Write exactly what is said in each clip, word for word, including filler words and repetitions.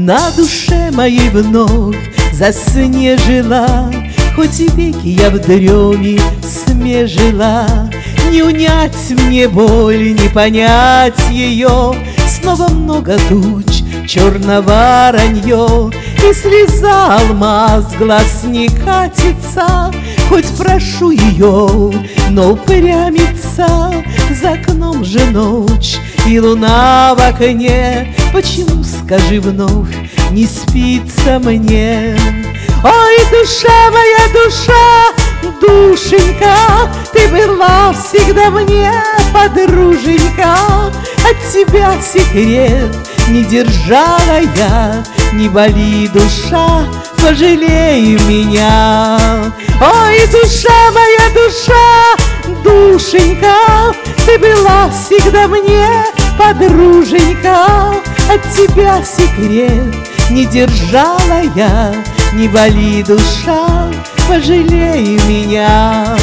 На душе моей вновь заснежила, хоть и веки я в дреме смежила. Не унять мне боли, не понять ее, снова много туч, черного ранье, и слеза алмаз глаз не катится. Хоть прошу ее, но упрямится. За окном же ночь и луна в окне. Почему, скажи вновь, не спится мне? Ой, душа моя, душа, душенька, ты была всегда мне подруженька. От тебя секрет не держала я. Не боли, душа, пожалей меня. Ой, душа моя, душа, душенька, ты была всегда мне подруженька. От тебя секрет не держала я. Не боли, душа, пожалей меня.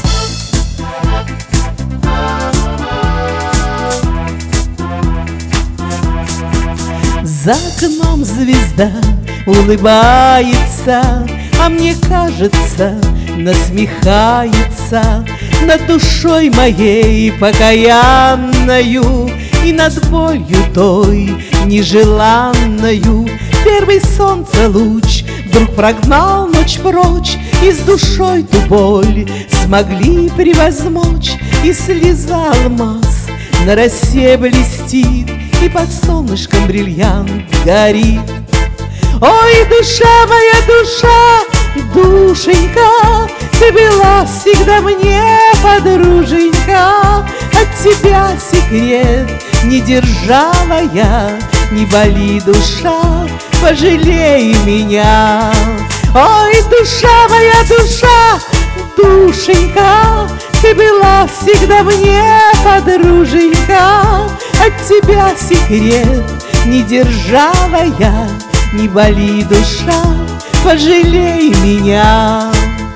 За окном звезда улыбается, а мне кажется, насмехается над душой моей покаянною и над болью той нежеланною. Первый солнце луч вдруг прогнал ночь прочь, и с душой ту боль смогли превозмочь. И слеза алмаз на росе блестит, и под солнышком бриллиант горит. Ой, душа моя, душа, душенька, ты была всегда мне подруженька. От тебя секрет не держала я. Не боли, душа, пожалей меня. Ой, душа моя, душа, душенька, ты была всегда мне подруженька. От тебя секрет не держала я. Не боли, душа, пожалей меня.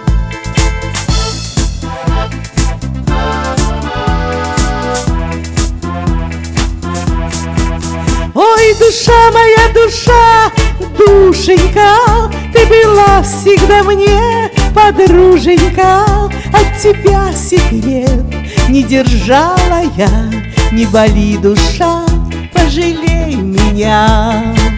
Ой, душа моя, душа, душенька, ты была всегда мне подруженька. От тебя секрет не держала я. Не боли, душа, пожалей меня.